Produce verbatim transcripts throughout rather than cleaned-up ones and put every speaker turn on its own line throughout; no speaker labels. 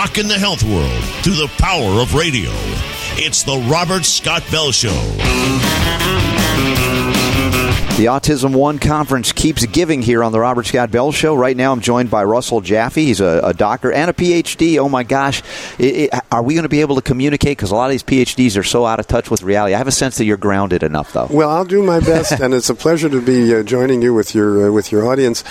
rocking the health world through the power of radio. It's the Robert Scott Bell Show.
The Autism One Conference keeps giving here on the Robert Scott Bell Show. Right now I'm joined by Russell Jaffe. He's a, a doctor and a P H D. Oh, my gosh. It, it, are we going to be able to communicate? Because a lot of these P H Ds are so out of touch with reality. I have a sense that you're grounded enough, though.
Well, I'll do my best, and it's a pleasure to be uh, joining you with your uh, with your audience.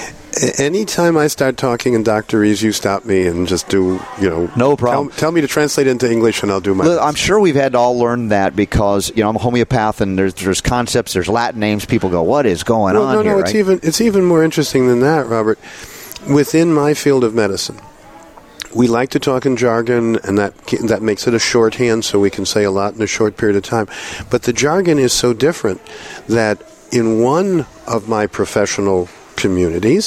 Anytime I start talking in doctorese, you stop me and just do, you know,
no problem.
Tell, tell me to translate into English, and I'll do my
Look,
best.
I'm sure we've had to all learn that because, you know, I'm a homeopath, and there's there's concepts, there's Latin names. People go, what is going
no,
on
no,
here?
No,
right?
it's even it's even more interesting than that, Robert. Within my field of medicine, we like to talk in jargon, and that that makes it a shorthand, so we can say a lot in a short period of time. But the jargon is so different that in one of my professional communities,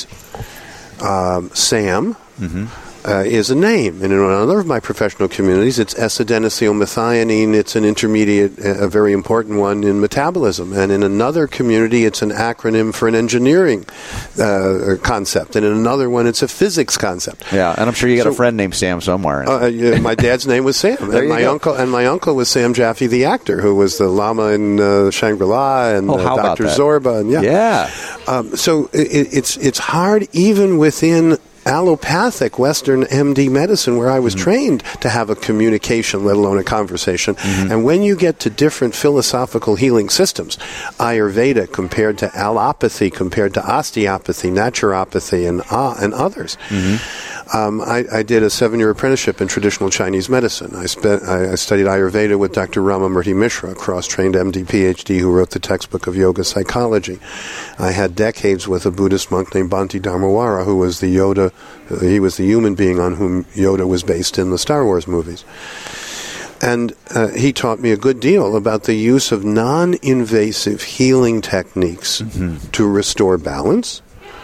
Um, Sam mm-hmm. uh, is a name. And in another of my professional communities, it's S-adenosylmethionine. It's an intermediate, a very important one in metabolism. And in another community, it's an acronym for an engineering uh, concept. And in another one, it's a physics concept.
Yeah, and I'm sure you got
so,
a friend named Sam somewhere.
Uh, yeah, my dad's name was Sam.
There
and
you
my
go.
uncle and my uncle was Sam Jaffe, the actor, who was the Lama in uh, Shangri-La and
oh,
uh,
how
Doctor
about that?
Zorba. And yeah.
Yeah.
Um, so it, it's it's hard even within allopathic Western M D medicine, where I was mm-hmm. trained to have a communication, let alone a conversation. Mm-hmm. And when you get to different philosophical healing systems, Ayurveda compared to allopathy, compared to osteopathy, naturopathy, and uh, and others. Mm-hmm. Um, I, I did a seven-year apprenticeship in traditional Chinese medicine. I spent I, I studied Ayurveda with Doctor Ramamurthy Mishra, a cross-trained M D, P H D, who wrote the textbook of yoga psychology. I had decades with a Buddhist monk named Bhante Dharmawara, who was the Yoda. Uh, he was the human being on whom Yoda was based in the Star Wars movies. And uh, he taught me a good deal about the use of non-invasive healing techniques mm-hmm. to restore balance,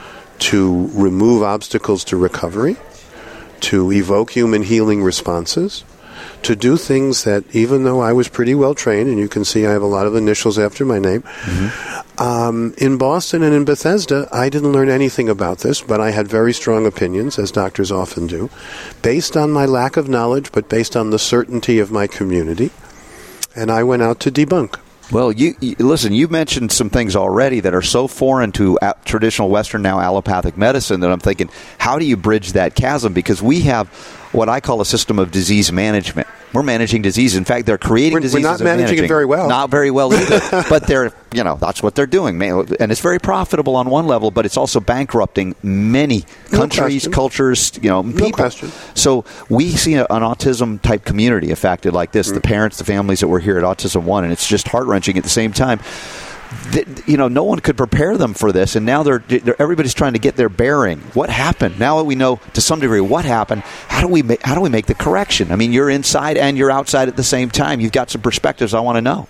to remove obstacles to recovery, to evoke human healing responses, to do things that, even though I was pretty well trained, and you can see I have a lot of initials after my name, mm-hmm. um, in Boston and in Bethesda, I didn't learn anything about this, but I had very strong opinions, as doctors often do, based on my lack of knowledge, but based on the certainty of my community, and I went out to debunk.
Well, you, you listen, you mentioned some things already that are so foreign to a, traditional Western, now allopathic medicine, that I'm thinking, how do you bridge that chasm? Because we have what I call a system of disease management. We're managing disease. In fact, they're creating
we're,
diseases.
We're not managing,
managing
it very well.
Not very well either. But they're, you know, that's what they're doing. And it's very profitable on one level, but it's also bankrupting many countries,
no
cultures, you know, people.
No question.
So we see a, an autism-type community affected like this, mm-hmm. the parents, the families that were here at Autism One, and it's just heart-wrenching at the same time. The, you know, no one could prepare them for this, and now they're, they're everybody's trying to get their bearing. What happened? Now that we know to some degree what happened, how do we make, how do we make the correction? I mean, you're inside and you're outside at the same time. You've got some perspectives I want to know.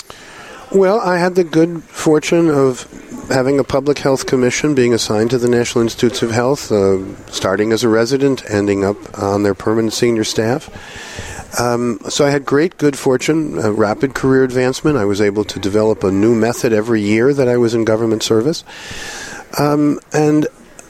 Well, I had the good fortune of having a public health commission, being assigned to the National Institutes of Health, uh, starting as a resident, ending up on their permanent senior staff. Um, so I had great good fortune, uh, rapid career advancement. I was able to develop a new method every year that I was in government service. Um, and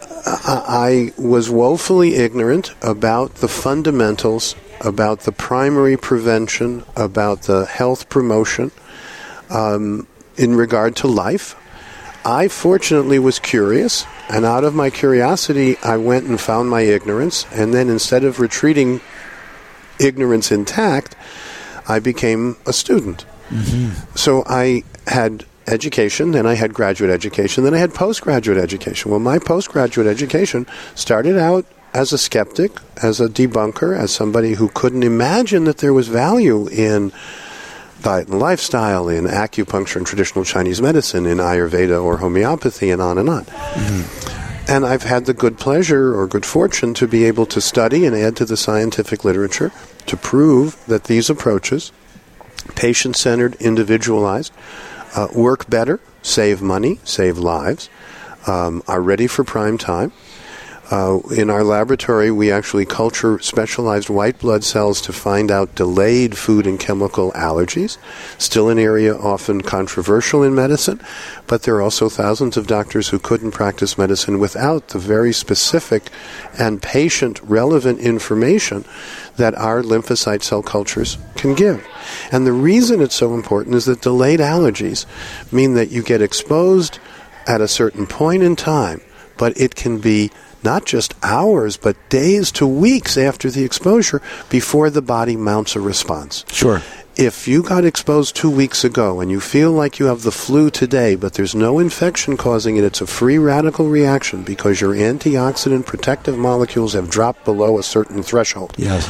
I, I was woefully ignorant about the fundamentals, about the primary prevention, about the health promotion um, in regard to life. I fortunately was curious, and out of my curiosity, I went and found my ignorance, and then instead of retreating ignorance intact, I became a student. Mm-hmm. So I had education, then I had graduate education, then I had postgraduate education. Well, my postgraduate education started out as a skeptic, as a debunker, as somebody who couldn't imagine that there was value in diet and lifestyle, in acupuncture and traditional Chinese medicine, in Ayurveda or homeopathy, and on and on. Mm-hmm. And I've had the good pleasure or good fortune to be able to study and add to the scientific literature to prove that these approaches, patient-centered, individualized, uh, work better, save money, save lives, um, are ready for prime time, Uh, in our laboratory, we actually culture specialized white blood cells to find out delayed food and chemical allergies. Still an area often controversial in medicine, but there are also thousands of doctors who couldn't practice medicine without the very specific and patient-relevant information that our lymphocyte cell cultures can give. And the reason it's so important is that delayed allergies mean that you get exposed at a certain point in time, but it can be not just hours, but days to weeks after the exposure before the body mounts a response.
Sure.
If you got exposed two weeks ago and you feel like you have the flu today, but there's no infection causing it, it's a free radical reaction because your antioxidant protective molecules have dropped below a certain threshold.
Yes.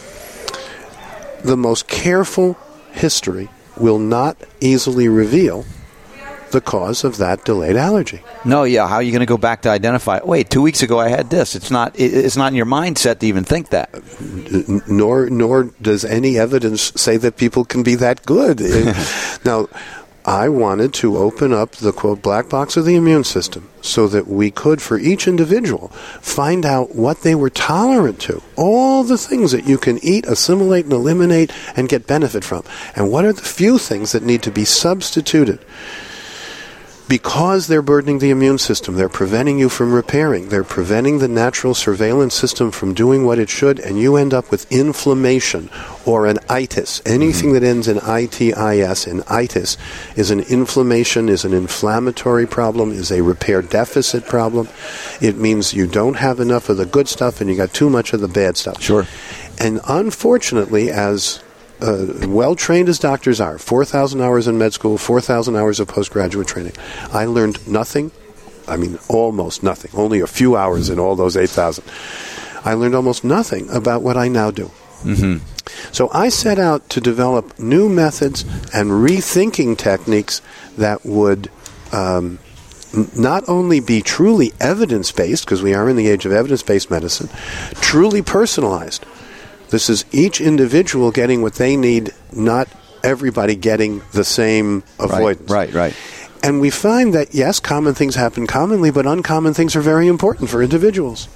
The most careful history will not easily reveal the cause of that delayed allergy.
No, yeah. How are you going to go back to identify? Wait, two weeks ago I had this. It's not. It's not in your mindset to even think that.
Nor, nor does any evidence say that people can be that good. Now, I wanted to open up the quote black box of the immune system so that we could, for each individual, find out what they were tolerant to. All the things that you can eat, assimilate, and eliminate, and get benefit from, and what are the few things that need to be substituted. Because they're burdening the immune system, they're preventing you from repairing, they're preventing the natural surveillance system from doing what it should, and you end up with inflammation or an itis. Anything mm-hmm. that ends in I T I S, in itis, is an inflammation, is an inflammatory problem, is a repair deficit problem. It means you don't have enough of the good stuff and you got too much of the bad stuff.
Sure.
And unfortunately, as Uh, well-trained as doctors are, four thousand hours in med school, four thousand hours of postgraduate training, I learned nothing, I mean almost nothing, only a few hours in all those eight thousand. I learned almost nothing about what I now do.
Mm-hmm.
So I set out to develop new methods and rethinking techniques that would um, n- not only be truly evidence-based, because we are in the age of evidence-based medicine, truly personalized. This is each individual getting what they need, not everybody getting the same avoidance.
Right, right, right.
And we find that, yes, common things happen commonly, but uncommon things are very important for individuals.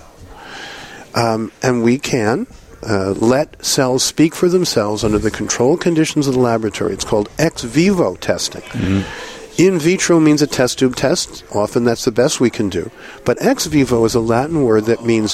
Um, and we can uh, let cells speak for themselves under the controlled conditions of the laboratory. It's called ex vivo testing. Mm-hmm. In vitro means a test tube test. Often that's the best we can do. But ex vivo is a Latin word that means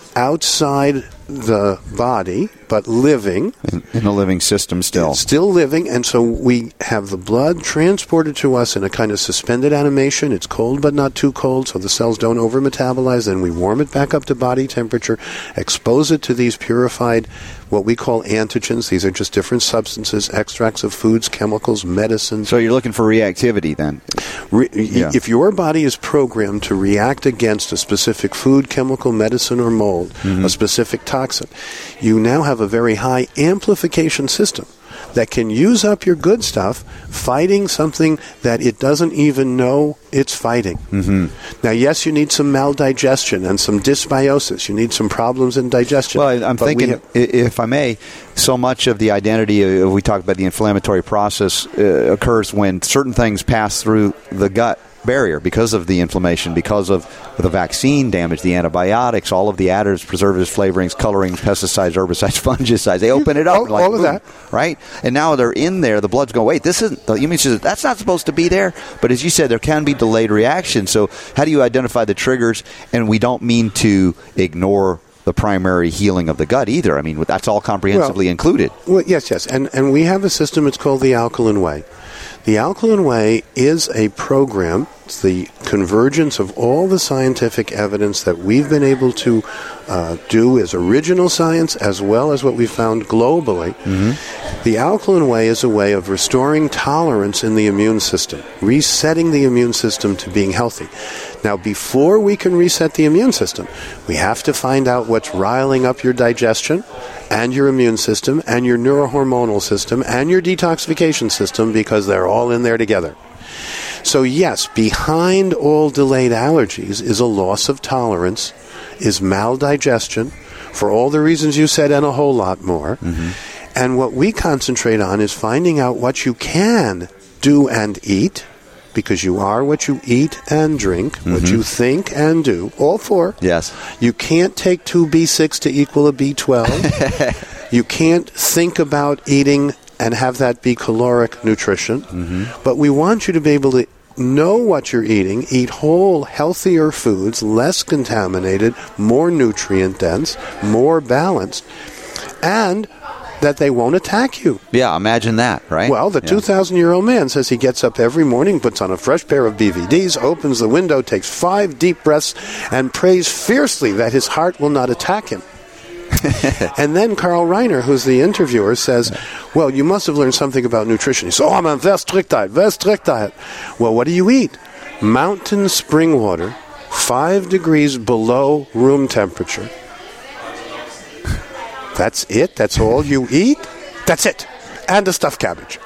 outside the body, but living.
In, in a living system still.
Still living, and so we have the blood transported to us in a kind of suspended animation. It's cold but not too cold, so the cells don't over-metabolize. Then we warm it back up to body temperature, expose it to these purified, what we call antigens. These are just different substances, extracts of foods, chemicals, medicines.
So you're looking for reactivity then?
Re-
yeah.
If your body is programmed to react against a specific food, chemical, medicine, or mold, mm-hmm. a specific toxin, you now have a very high amplification system that can use up your good stuff fighting something that it doesn't even know it's fighting. Mm-hmm. Now, yes, you need some maldigestion and some dysbiosis. You need some problems in digestion.
Well, I'm thinking, have, if I may, so much of the identity, of, we talk about the inflammatory process, uh, occurs when certain things pass through the gut barrier because of the inflammation, because of the vaccine damage, the antibiotics, all of the additives, preservatives, flavorings, colorings, pesticides, herbicides, fungicides. They open it up.
all
like,
all of that.
Right? And now they're in there. The blood's going, wait, this isn't, the immune system, that's not supposed to be there. But as you said, there can be delayed reaction. So how do you identify the triggers? And we don't mean to ignore the primary healing of the gut either. I mean, that's all comprehensively well, included.
Well, yes, yes. And, and we have a system, it's called the Alkaline Way. The Alkaline Way is a program. It's the convergence of all the scientific evidence that we've been able to uh, do as original science as well as what we've found globally. Mm-hmm. The Alkaline Way is a way of restoring tolerance in the immune system, resetting the immune system to being healthy. Now, before we can reset the immune system, we have to find out what's riling up your digestion and your immune system and your neurohormonal system and your detoxification system, because they're all in there together. So yes, behind all delayed allergies is a loss of tolerance, is maldigestion, for all the reasons you said and a whole lot more. Mm-hmm. And what we concentrate on is finding out what you can do and eat, because you are what you eat and drink, mm-hmm. what you think and do, all four.
Yes.
You can't take two B six to equal a B twelve. You can't think about eating and have that be caloric nutrition. Mm-hmm. But we want you to be able to know what you're eating, eat whole, healthier foods, less contaminated, more nutrient-dense, more balanced, and that they won't attack you.
Yeah, imagine that, right?
Well, the
yeah.
two thousand year old man says he gets up every morning, puts on a fresh pair of B V Ds, opens the window, takes five deep breaths, and prays fiercely that his heart will not attack him. And then Carl Reiner, who's the interviewer, says, well, you must have learned something about nutrition. He says, oh, I'm on very strict diet, very strict diet. Well, what do you eat? Mountain spring water, five degrees below room temperature. That's it? That's all you eat? That's it. And a stuffed cabbage.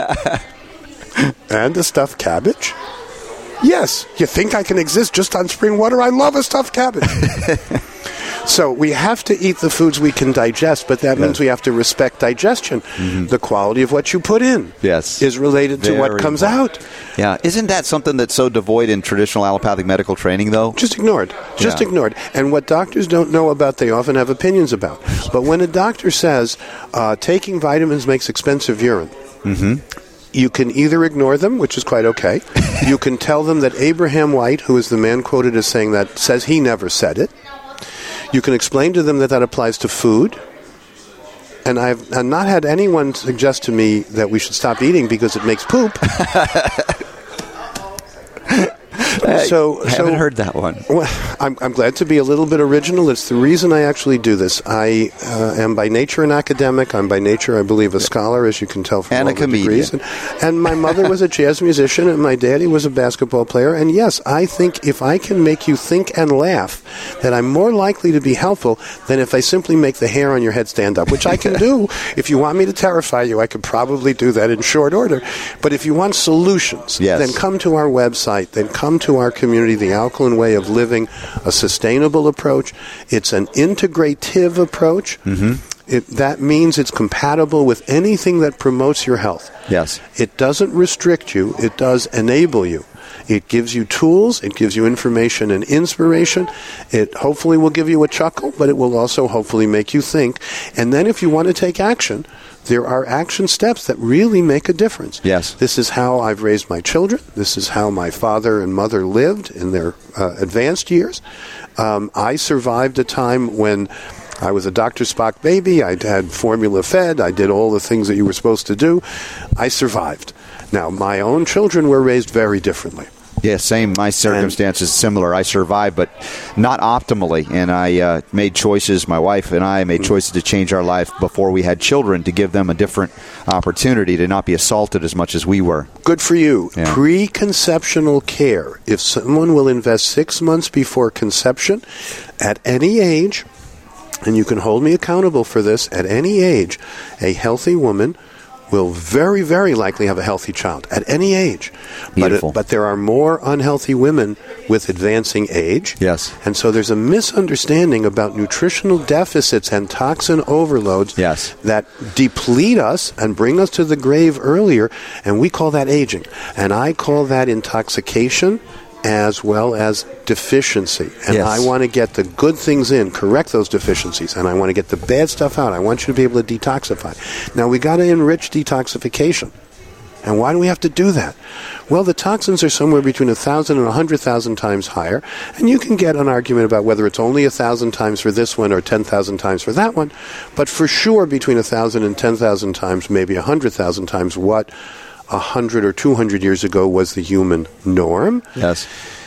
And a stuffed cabbage? Yes. You think I can exist just on spring water? I love a stuffed cabbage. So we have to eat the foods we can digest, but that yes. means we have to respect digestion. Mm-hmm. The quality of what you put in
yes.
is related
Very
to what comes
important.
out.
Yeah. Isn't that something that's so devoid in traditional allopathic medical training, though?
Just ignored. Just yeah. ignored. And what doctors don't know about, they often have opinions about. But when a doctor says, uh, taking vitamins makes expensive urine, mm-hmm. you can either ignore them, which is quite okay. You can tell them that Abraham White, who is the man quoted as saying that, says he never said it. You can explain to them that that applies to food. And I've, I've not had anyone suggest to me that we should stop eating because it makes poop. so,
I haven't
so,
heard that one.
Well, I'm, I'm glad to be a little bit original. It's the reason I actually do this. I uh, am by nature an academic. I'm by nature, I believe, a scholar, as you can tell from
and
all
a
the
comedian.
degrees. And, and my mother was a jazz musician, and my daddy was a basketball player. And yes, I think if I can make you think and laugh, that I'm more likely to be helpful than if I simply make the hair on your head stand up, which I can do. If you want me to terrify you, I could probably do that in short order. But if you want solutions,
yes.
then come to our website, then come to our community, The Alkaline Way of Living, a sustainable approach. It's an integrative approach. Mm-hmm. It, that means it's compatible with anything that promotes your health.
Yes.
It doesn't restrict you. It does enable you. It gives you tools. It gives you information and inspiration. It hopefully will give you a chuckle, but it will also hopefully make you think. And then if you want to take action, there are action steps that really make a difference.
Yes.
This is how I've raised my children. This is how my father and mother lived in their uh, advanced years. Um, I survived a time when I was a Doctor Spock baby. I had formula fed. I did all the things that you were supposed to do. I survived. Now, my own children were raised very differently.
Yeah, same. My circumstances similar. I survived, but not optimally. And I uh, made choices, my wife and I made choices to change our life before we had children, to give them a different opportunity to not be assaulted as much as we were.
Good for you.
Yeah.
Preconceptional care. If someone will invest six months before conception, at any age, and you can hold me accountable for this, at any age, a healthy woman will very, very likely have a healthy child at any age.
Beautiful.
But, it, but there are more unhealthy women with advancing age.
Yes.
And so there's a misunderstanding about nutritional deficits and toxin overloads
yes.
that deplete us and bring us to the grave earlier, and we call that aging. And I call that intoxication as well as deficiency. And
yes.
I want to get the good things in, correct those deficiencies, and I want to get the bad stuff out. I want you to be able to detoxify. Now, we got to enrich detoxification. And why do we have to do that? Well, the toxins are somewhere between one thousand and one hundred thousand times higher, and you can get an argument about whether it's only one thousand times for this one or ten thousand times for that one, but for sure between one thousand and ten thousand times, maybe one hundred thousand times what one hundred or two hundred years ago was the human norm.
Yes.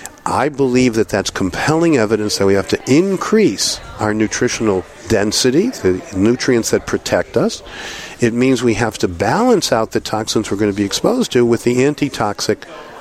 I believe that that's compelling evidence that we have to increase our nutritional density, the nutrients that protect us. It means we have to balance out the toxins we're going to be exposed to with the antitoxic,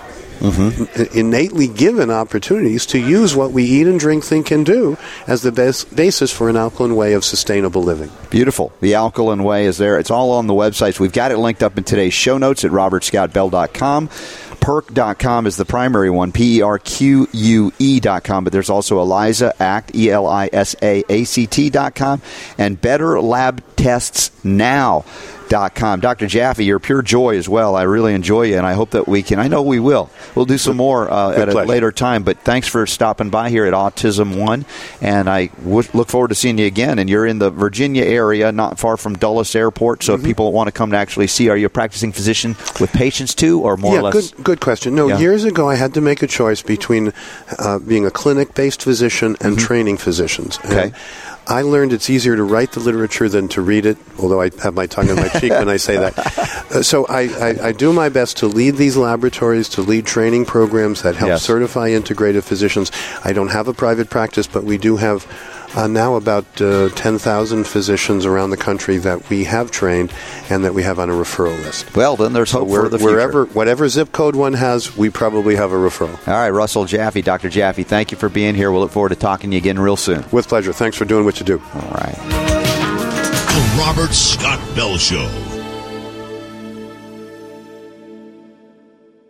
mm-hmm. innately given opportunities to use what we eat and drink, think, and do as the bas- basis for an alkaline way of sustainable living.
Beautiful. The Alkaline Way is there. It's all on the websites. We've got it linked up in today's show notes at robert scott bell dot com. perk dot com is the primary one, P E R Q U E dot com, but there's also ELISA Act, E L I S A A C T dot com, and Better Lab Tests Now dot com. Doctor Jaffe, you're pure joy as well. I really enjoy you, and I hope that we can. I know we will. We'll do some more uh, at a pleasure. later time, but thanks for stopping by here at Autism One, and I w- look forward to seeing you again. And you're in the Virginia area, not far from Dulles Airport, so mm-hmm. if people want to come to actually see, are you a practicing physician with patients too, or more
yeah,
or less?
Good, good question. No, yeah. years ago I had to make a choice between uh, being a clinic-based physician and mm-hmm. training physicians.
Okay.
And I learned it's easier to write the literature than to read it, although I have my tongue in my cheek when I say that. Uh, so I, I, I do my best to lead these laboratories, to lead training programs that help
yes.
certify integrative physicians. I don't have a private practice, but we do have uh, now about uh, ten thousand physicians around the country that we have trained and that we have on a referral list.
Well, then there's hope
so
for the future.
Wherever, whatever zip code one has, we probably have a referral.
All right, Russell Jaffe, Doctor Jaffe, thank you for being here. We'll look forward to talking to you again real soon.
With pleasure. Thanks for doing what you do.
All right.
The Robert Scott Bell Show.